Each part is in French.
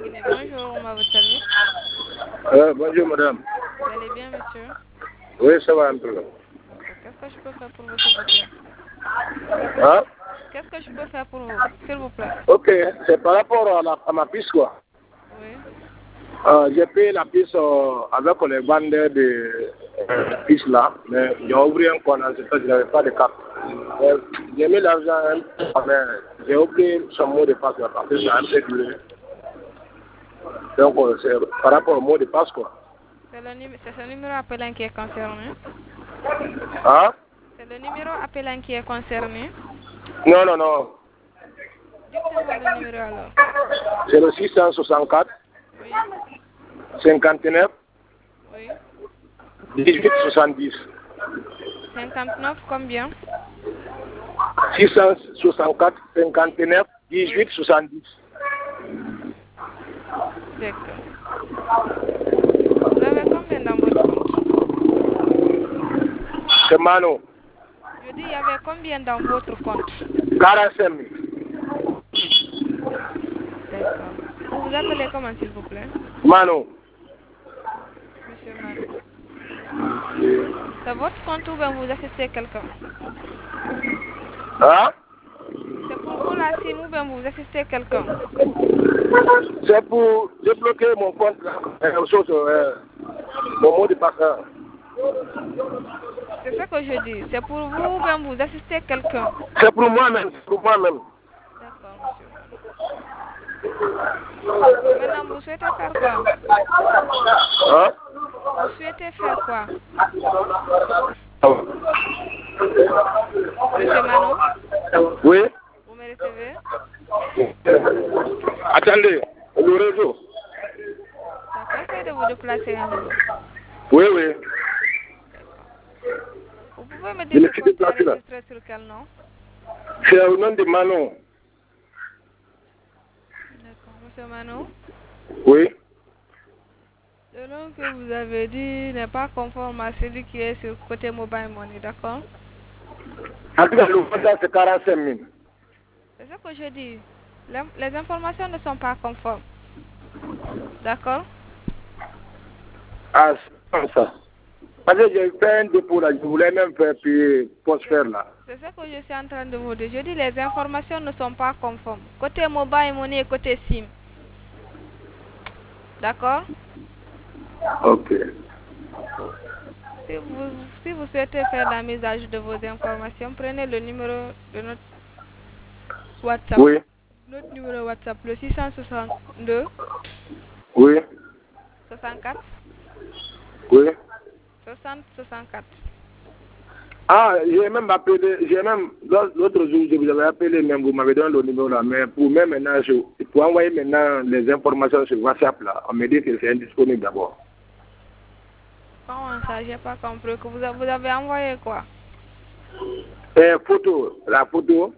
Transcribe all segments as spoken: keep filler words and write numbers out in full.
cabinet. Bonjour, on va à votre service. Euh, bonjour madame. Vous allez bien, monsieur? Oui, ça va un peu. D'accord. Qu'est-ce que je peux faire pour vous, s'il vous plaît? Hein? Qu'est-ce que je peux faire pour vous, s'il vous plaît? Ok, c'est par rapport à, la, à ma piste quoi. Oui. Euh, j'ai payé la piste euh, avec les vendeurs de euh, piste là, mais j'ai ouvert un compte en ce temps, je n'avais pas de carte. Euh, J'ai mis l'argent, mais j'ai oublié son mot de passe là, parce que c'est un peu duré. Donc euh, c'est par rapport au mot de passe quoi. C'est le numé- c'est ce numéro appelant qui est concerné. Hein? C'est le numéro appelant qui est concerné. Non, non, non. Dites-moi le numéro alors. C'est le six cent soixante-quatre, Oui. cinquante-neuf, Oui. dix-huit, soixante-dix. cinquante-neuf, combien? six cent soixante-quatre, cinquante-neuf, dix-huit, Oui. soixante-dix. D'accord. Vous avez combien dans votre compte? C'est Mano. Je dis, il y avait combien dans votre compte? quarante-cinq mille. D'accord. Vous vous appelez comment, s'il vous plaît? Mano. Monsieur Mano. C'est votre compte ou bien vous assistez quelqu'un? Hein? C'est pour vous la SIM ou bien vous assistez quelqu'un? C'est pour débloquer mon compte, là. Euh, chose, euh, mon mot de passe. Hein. C'est ça que je dis. C'est pour vous ou bien vous assistez quelqu'un? C'est pour moi-même. C'est pour moi-même. D'accord, monsieur Mano. Maintenant, vous souhaitez faire quoi? Hein? Vous souhaitez faire quoi? Monsieur Mano, Oui? vous me recevez? Attendez, le réseau. D'accord, essayez de vous déplacer un peu. Oui, oui. D'accord. Vous pouvez me Je dire me le suis compte est déplacé là. enregistré sur quel nom? C'est au nom de Manon. D'accord, monsieur Mano. Oui. Le nom que vous avez dit n'est pas conforme à celui qui est sur côté mobile money, d'accord? En tout cas, le montant, c'est quarante-cinq mille. C'est ce que je dis. Les, les informations ne sont pas conformes. D'accord? Ah, c'est comme ça. Parce que j'ai fait un dépôt là, je voulais même faire payer post faire là. C'est ce que je suis en train de vous dire. Je dis les informations ne sont pas conformes. Côté mobile money et côté SIM. D'accord? Ok. Si vous, si vous souhaitez faire la mise à jour de vos informations, prenez le numéro de notre WhatsApp. Oui. Notre numéro WhatsApp, le six cent soixante-deux, Oui. soixante-quatre, Oui. soixante, soixante-quatre. Ah, j'ai même appelé, j'ai même, l'autre jour, je vous avais appelé, même vous m'avez donné le numéro là, mais pour même maintenant, je, pour envoyer maintenant les informations sur WhatsApp là, on me dit que c'est indisponible d'abord. Comment ça? J'ai pas compris. Que vous, a- vous avez envoyé quoi? Et photo, la photo,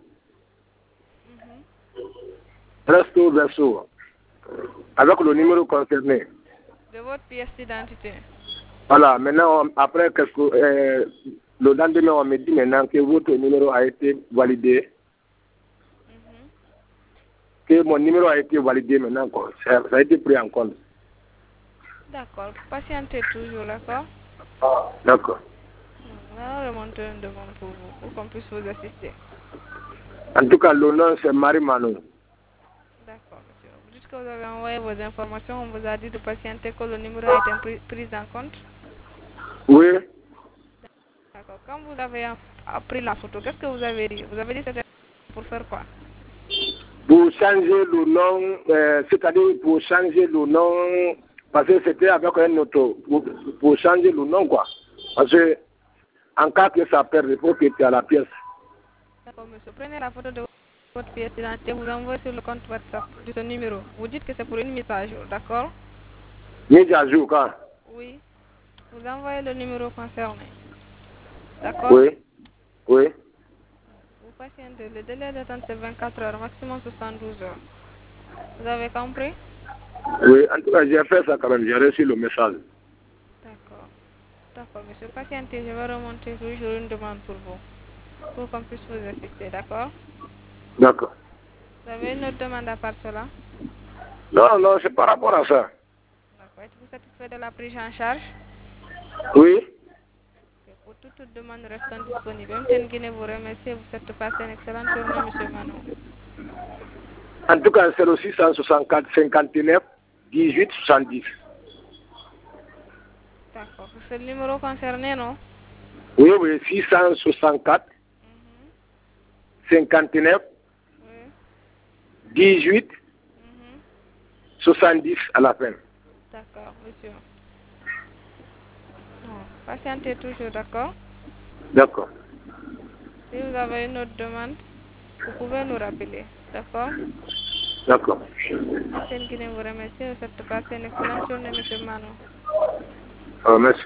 Mhm. resto verso, avec le numéro concerné. De votre pièce d'identité. Voilà, maintenant, on- après quelques, euh, le lendemain, on me dit maintenant que votre numéro a été validé, Mhm. que mon numéro a été validé maintenant, quoi. Ça, ça a été pris en compte. D'accord. Patientez toujours, d'accord? D'accord. On va remonter une demande pour vous, pour qu'on puisse vous assister. En tout cas, le nom, c'est Marie Manon. D'accord, monsieur. Vous dites que vous avez envoyé vos informations, on vous a dit de patienter que le numéro a été pris, pris en compte. Oui. D'accord. Quand vous avez en- a pris la photo, qu'est-ce que vous avez dit? Vous avez dit que c'était pour faire quoi? Pour changer le nom, euh, c'est-à-dire pour changer le nom, parce que c'était avec un auto, pour, pour changer le nom, quoi. Parce que, en cas que ça perd, il faut que tu aies la pièce. D'accord, monsieur. Prenez la photo de votre pièce d'identité, vous envoyez sur le compte WhatsApp de ce numéro. Vous dites que c'est pour une mise à jour, d'accord? Mise à jour, quoi. Oui. Vous envoyez le numéro concerné. D'accord? Oui. Oui. Vous patientez. Le délai d'attente c'est vingt-quatre heures, maximum soixante-douze heures. Vous avez compris? Oui. En tout cas, j'ai fait ça quand même. J'ai reçu le message. D'accord. D'accord, monsieur. Patientez, je vais remonter toujours une demande pour vous, pour qu'on puisse vous assister, d'accord? D'accord. Vous avez une autre demande à part cela? Non, non, c'est par rapport à ça. D'accord. Êtes-vous satisfait de la prise en charge? Oui. Ok, pour toute, toute demande restant disponible. M T N Guinée vous remercie et vous souhaite passer une excellente journée, monsieur Manou. En tout cas, c'est le six cent soixante-quatre cinquante-neuf dix-huit soixante-dix. D'accord. C'est le numéro concerné, non? Oui, oui, six cent soixante-quatre Mhm. cinquante-neuf Oui. dix-huit Mhm. soixante-dix à la fin. D'accord, monsieur. Non. Patientez toujours, d'accord? D'accord. Si vous avez une autre demande, vous pouvez nous rappeler. D'accord? D'accord. M T N Guinée vous remercie et vous souhaite passer une excellente journée, monsieur Manou. Euh, merci.